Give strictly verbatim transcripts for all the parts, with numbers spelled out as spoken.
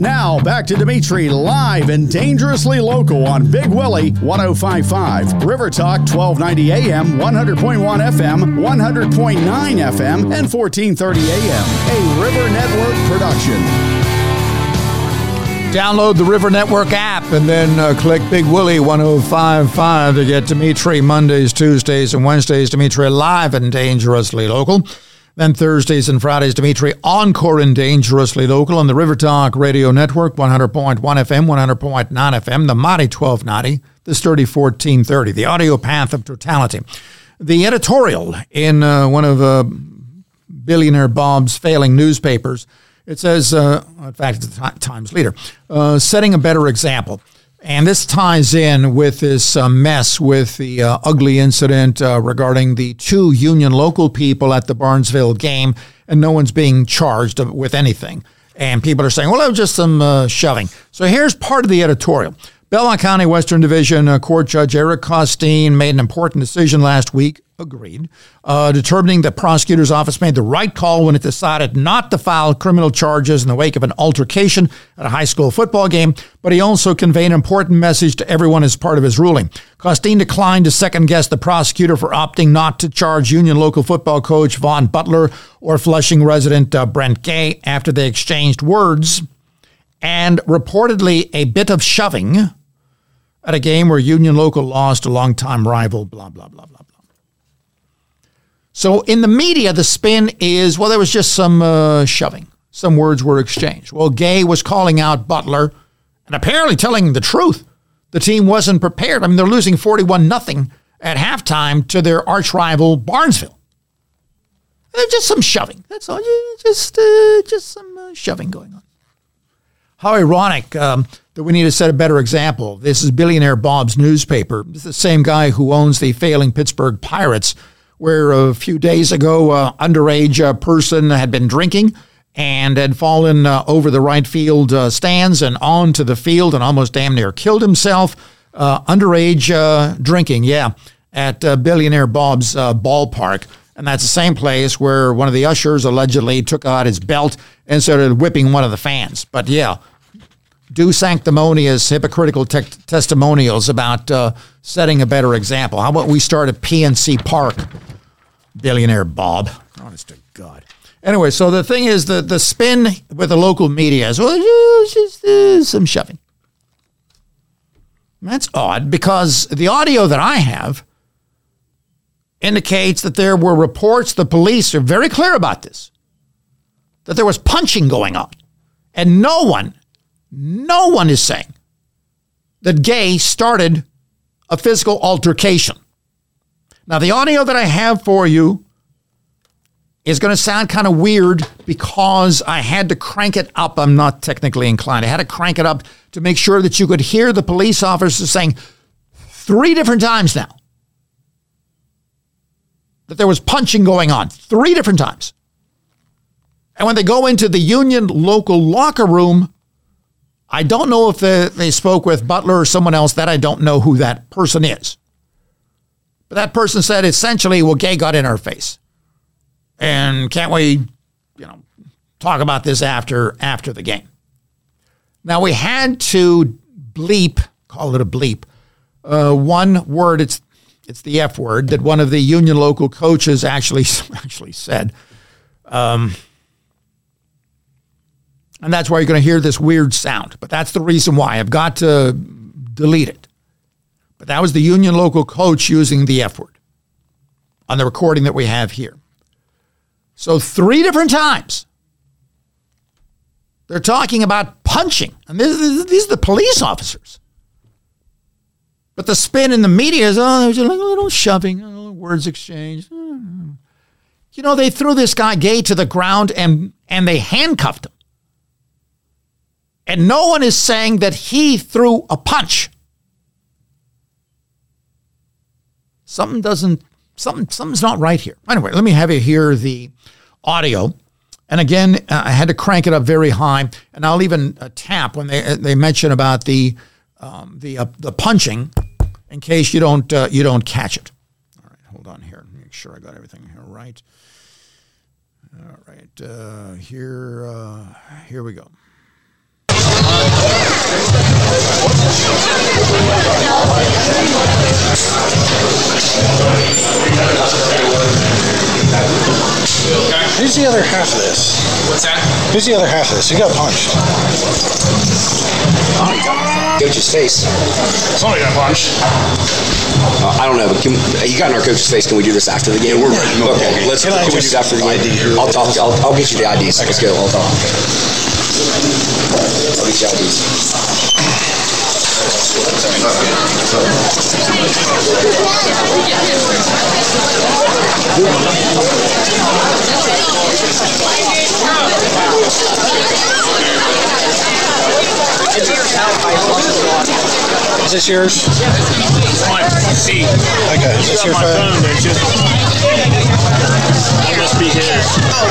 Now, back to Dimitri live and dangerously local on Big Willie one oh five point five, River Talk twelve ninety A M, one hundred point one F M, one hundred point nine F M, and fourteen thirty A M. A River Network production. Download the River Network app and then uh, click Big Willie one oh five point five to get Dimitri Mondays, Tuesdays, and Wednesdays. Dimitri live and dangerously local. Then Thursdays and Fridays, Dimitri Encore and Dangerously Local on the River Talk Radio Network, one hundred point one F M, one hundred point nine F M, the Mighty twelve ninety, the Sturdy fourteen thirty, the audio path of totality. The editorial in uh, one of uh, billionaire Bob's failing newspapers, it says, uh, in fact, it's the Times Leader, uh, setting a better example. And this ties in with this uh, mess with the uh, ugly incident uh, regarding the two Union local people at the Barnesville game, and no one's being charged with anything. And people are saying, well, it was just some uh, shoving. So here's part of the editorial. Belmont County Western Division uh, Court Judge Eric Costine made an important decision last week, agreed, uh, determining the prosecutor's office made the right call when it decided not to file criminal charges in the wake of an altercation at a high school football game, but he also conveyed an important message to everyone as part of his ruling. Costine declined to second-guess the prosecutor for opting not to charge Union local football coach Vaughn Butler or Flushing resident uh, Brent Gay after they exchanged words and reportedly a bit of shoving at a game where Union local lost a longtime rival, blah, blah, blah, blah, blah. So in the media, the spin is, well, there was just some uh, shoving. Some words were exchanged. Well, Gay was calling out Butler and apparently telling the truth. The team wasn't prepared. I mean, they're losing forty-one nothing at halftime to their arch rival, Barnesville. There's just some shoving. That's all. Just, uh, just some uh, shoving going on. How ironic um, that we need to set a better example. This is Billionaire Bob's newspaper. This is the same guy who owns the failing Pittsburgh Pirates, where a few days ago, uh, underage uh, person had been drinking and had fallen uh, over the right field uh, stands and onto the field and almost damn near killed himself. Uh, underage uh, drinking, yeah, at uh, Billionaire Bob's uh, ballpark. And that's the same place where one of the ushers allegedly took out his belt and started whipping one of the fans. But yeah, do sanctimonious, hypocritical te- testimonials about uh, setting a better example. How about we start at P N C Park, Billionaire Bob? Honest to God. Anyway, so the thing is, the, the spin with the local media is, well, it's just uh, some shoving. That's odd because the audio that I have indicates that there were reports, the police are very clear about this, that there was punching going on. And no one, no one is saying that Gay started a physical altercation. Now, the audio that I have for you is going to sound kind of weird because I had to crank it up. I'm not technically inclined. I had to crank it up to make sure that you could hear the police officers saying three different times now that there was punching going on, three different times. And when they go into the Union local locker room, I don't know if they, they spoke with Butler or someone else. That I don't know who that person is. But that person said essentially, well, Gay got in our face. And can't we, you know, talk about this after after the game? Now, we had to bleep, call it a bleep, uh, one word, it's it's the F word, that one of the Union local coaches actually, actually said. Um, and that's why you're going to hear this weird sound. But that's the reason why. I've got to delete it. But that was the Union local coach using the F word on the recording that we have here. So three different times, they're talking about punching. And this, these are the police officers. But the spin in the media is, oh, there's a little shoving, a little words exchanged. You know, they threw this guy Gay to the ground and, and they handcuffed him. And no one is saying that he threw a punch. Something doesn't, something, something's not right here. Anyway, let me have you hear the audio. And again, uh, I had to crank it up very high. And I'll even uh, tap when they they mention about the um, the uh, the punching, in case you don't uh, you don't catch it. All right, hold on here. Make sure I got everything here right. All right, uh, here uh, here we go. Who's the other half of this? What's that? Who's the other half of this? Who got punched? Oh, you got coach's face. Somebody got punched. Uh, I don't know, but can, you got in our coach's face. Can we do this after the game? Yeah, we're ready. No okay, problem. let's Can can I we do just this after the I D game. her? I'll talk. I'll, I'll get you the I Ds. Okay. Let's go. I'll talk. I'll get you I Ds. Is this yours? Mine. See. Okay. Is this your my phone? phone. There, just. It must be his.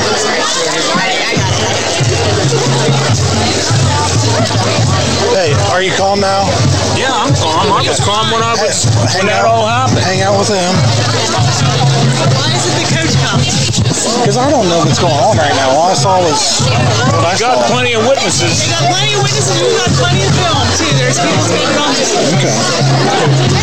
Hey, are you calm now? Yeah, I'm calm. I was calm when I was Hey, when hang that out. all happened. Hang out with him. Why isn't the coach coming? Because I don't know what's going on right now. All I saw was what I We got saw. plenty of witnesses. We got plenty of witnesses. We got plenty of film too. There's people standing on this. Okay.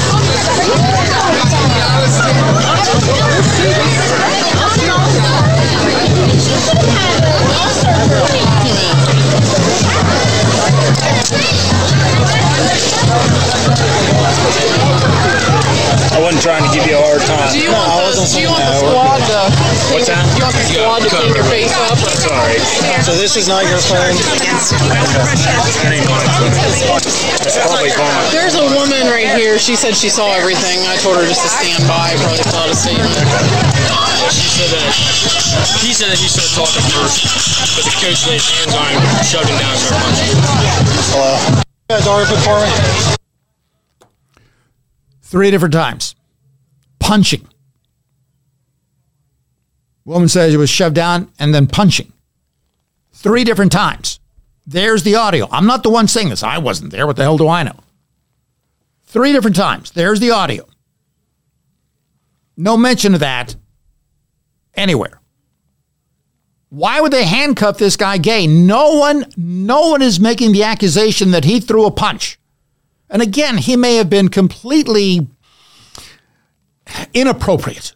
I wasn't trying to give you a hard time. Do you No, I want wasn't the, do you saying want the that. squad to? What's that? You want the squad to clean your face up? Sorry. So this is not your phone? That ain't my phone. That's probably gone. There's a woman right here. She said she saw everything. I told her just to stand by. Probably fill out a statement. She said that he said that he started talking first, but the coach laid his hands on him, shoved him down, and started punching. Hello. You guys order food for me? Three different times. Punching. Woman says it was shoved down and then punching. Three different times. There's the audio. I'm not the one saying this. I wasn't there. What the hell do I know? Three different times. There's the audio. No mention of that anywhere. Why would they handcuff this guy Gay? No one, no one is making the accusation that he threw a punch. And again, he may have been completely inappropriate.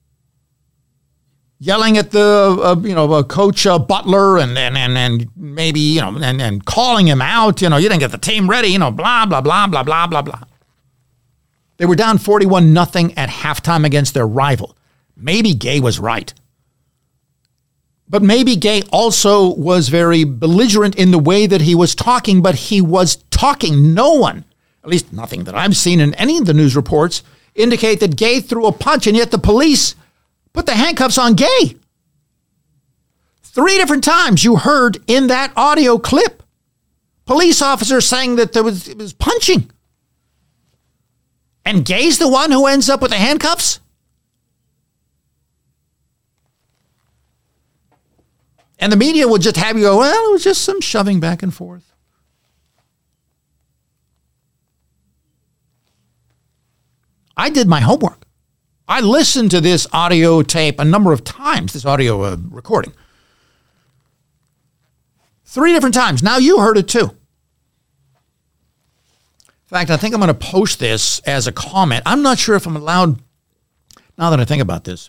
Yelling at the, uh, you know, uh, coach uh, Butler and, and, and, and maybe, you know, and, and calling him out, you know, you didn't get the team ready, you know, blah, blah, blah, blah, blah, blah, blah. They were down forty-one nothing at halftime against their rival. Maybe Gay was right. But maybe Gay also was very belligerent in the way that he was talking, but he was talking. No one, at least nothing that I've seen in any of the news reports, indicate that Gay threw a punch, and yet the police put the handcuffs on Gay. Three different times you heard in that audio clip police officers saying that there was, it was punching. And Gay's the one who ends up with the handcuffs? And the media will just have you go, well, it was just some shoving back and forth. I did my homework. I listened to this audio tape a number of times, this audio uh, recording. Three different times. Now you heard it too. In fact, I think I'm going to post this as a comment. I'm not sure if I'm allowed, now that I think about this.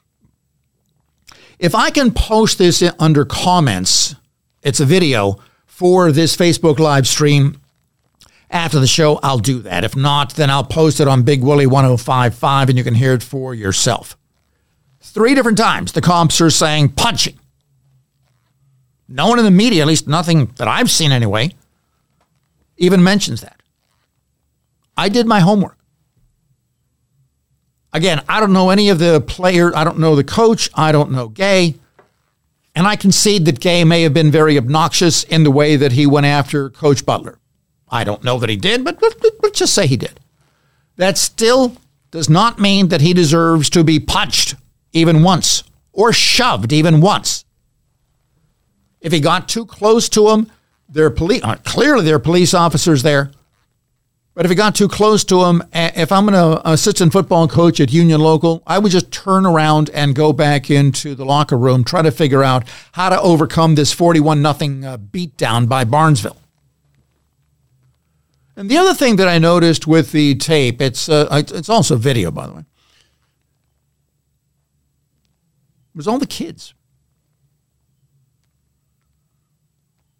If I can post this in, under comments, it's a video for this Facebook live stream after the show, I'll do that. If not, then I'll post it on Big Willie ten fifty-five and you can hear it for yourself. Three different times the comps are saying punching. No one in the media, at least nothing that I've seen anyway, even mentions that. I did my homework. Again, I don't know any of the players. I don't know the coach. I don't know Gay. And I concede that Gay may have been very obnoxious in the way that he went after Coach Butler. I don't know that he did, but let's just say he did. That still does not mean that he deserves to be punched even once or shoved even once. If he got too close to him, there are police, uh, clearly there are police officers there. But if he got too close to him, if I'm an assistant football coach at Union Local, I would just turn around and go back into the locker room, try to figure out how to overcome this forty-one nothing uh, beatdown by Barnesville. And the other thing that I noticed with the tape, it's uh, it's also video, by the way, was all the kids.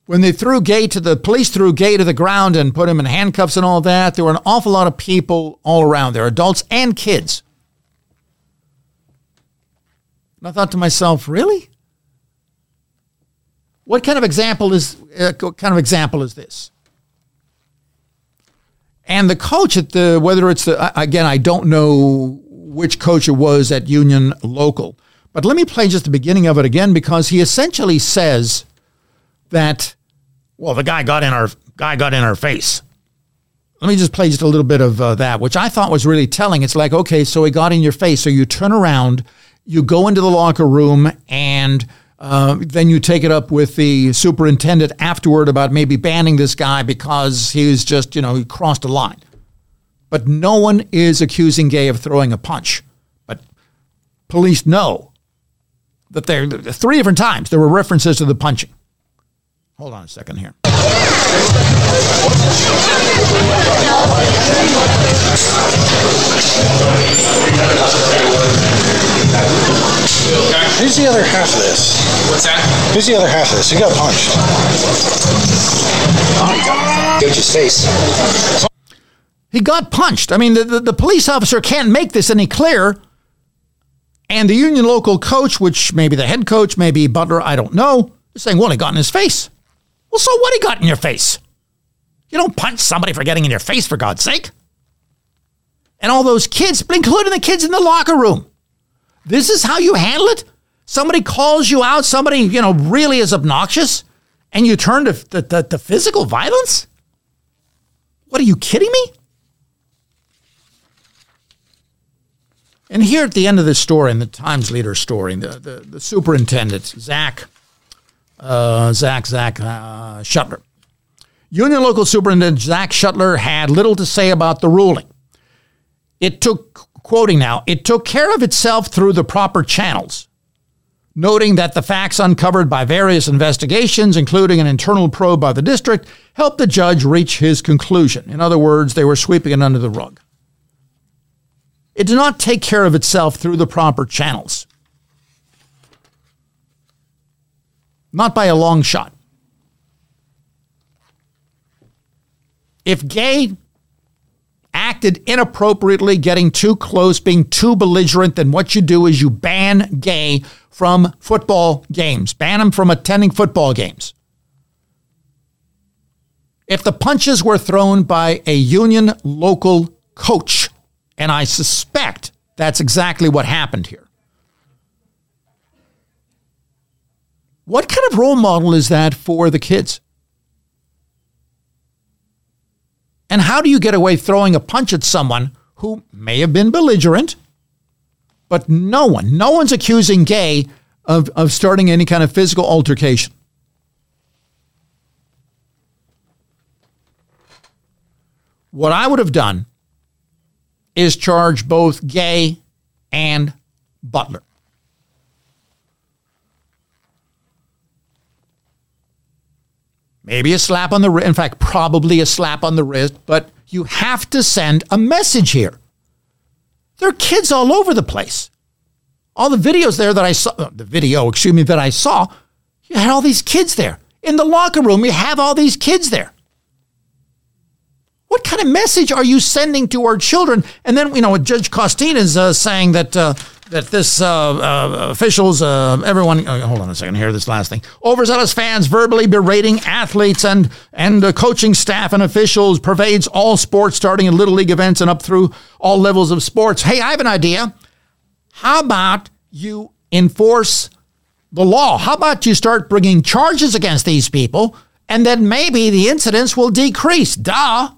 When they threw Gay to the police, threw Gay to the ground and put him in handcuffs and all that, there were an awful lot of people all around there, adults and kids. And I thought to myself, really? What kind of example is uh, what kind of example is this? And the coach at the, whether it's the, again, I don't know which coach it was at Union Local, but let me play just the beginning of it again, because he essentially says that, well, the guy got in our guy got in our face. Let me just play just a little bit of uh, that, which I thought was really telling. It's like, okay, so he got in your face. So you turn around, you go into the locker room, and uh, then you take it up with the superintendent afterward about maybe banning this guy because he was just, you know, he crossed a line. But no one is accusing Gay of throwing a punch. But police know that there, three different times there were references to the punching. Hold on a second here. Who's the other half of this? What's that? Who's the other half of this? Who got punched? Oh, he got coach's face. He got punched. I mean, the, the, the police officer can't make this any clearer. And the Union Local coach, which maybe the head coach, maybe Butler, I don't know, is saying, well, he got in his face. Well, so what, he got in your face? You don't punch somebody for getting in your face, for God's sake. And all those kids, including the kids in the locker room. This is how you handle it? Somebody calls you out, somebody, you know, really is obnoxious, and you turn to, to, to, to physical violence? What, are you kidding me? And here at the end of this story, in the Times Leader story, the, the, the superintendent, Zach, uh, Zach, Zach uh, Shuttler. Union Local Superintendent Zach Shuttler had little to say about the ruling. It took, quoting now, it took care of itself through the proper channels, noting that the facts uncovered by various investigations, including an internal probe by the district, helped the judge reach his conclusion. In other words, they were sweeping it under the rug. It did not take care of itself through the proper channels. Not by a long shot. If Gay acted inappropriately, getting too close, being too belligerent, then what you do is you ban Gay from football games. Ban him from attending football games. If the punches were thrown by a Union Local coach, and I suspect that's exactly what happened here, what kind of role model is that for the kids? And how do you get away throwing a punch at someone who may have been belligerent, but no one, no one's accusing Gay of, of starting any kind of physical altercation? What I would have done is charge both Gay and Butler. Maybe a slap on the wrist. In fact, probably a slap on the wrist. But you have to send a message here. There are kids all over the place. All the videos there that I saw, the video, excuse me, that I saw, you had all these kids there. In the locker room, you have all these kids there. What kind of message are you sending to our children? And then, you know, Judge Costin is uh, saying that uh, that this uh, uh, officials, uh, everyone, uh, hold on a second here, this last thing. Overzealous fans verbally berating athletes and, and uh, coaching staff and officials pervades all sports, starting in Little League events and up through all levels of sports. Hey, I have an idea. How about you enforce the law? How about you start bringing charges against these people, and then maybe the incidents will decrease? Duh.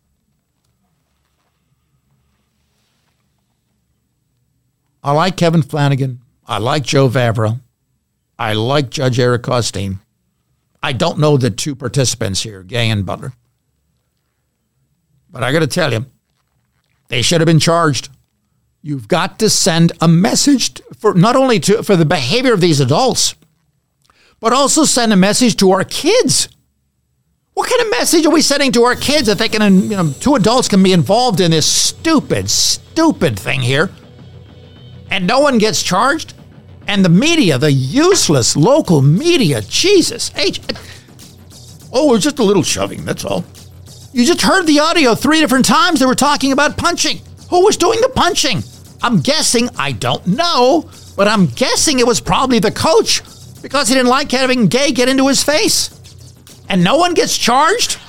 I like Kevin Flanagan. I like Joe Vavra. I like Judge Eric Costin. I don't know the two participants here, Gay and Butler. But I got to tell you, they should have been charged. You've got to send a message for not only to for the behavior of these adults, but also send a message to our kids. What kind of message are we sending to our kids that they can, you know, two adults can be involved in this stupid, stupid thing here? And no one gets charged? And the media, the useless local media, Jesus. H, Oh, it was just a little shoving, that's all. You just heard the audio three different times. They were talking about punching. Who was doing the punching? I'm guessing, I don't know, but I'm guessing it was probably the coach because he didn't like having Gay get into his face. And no one gets charged?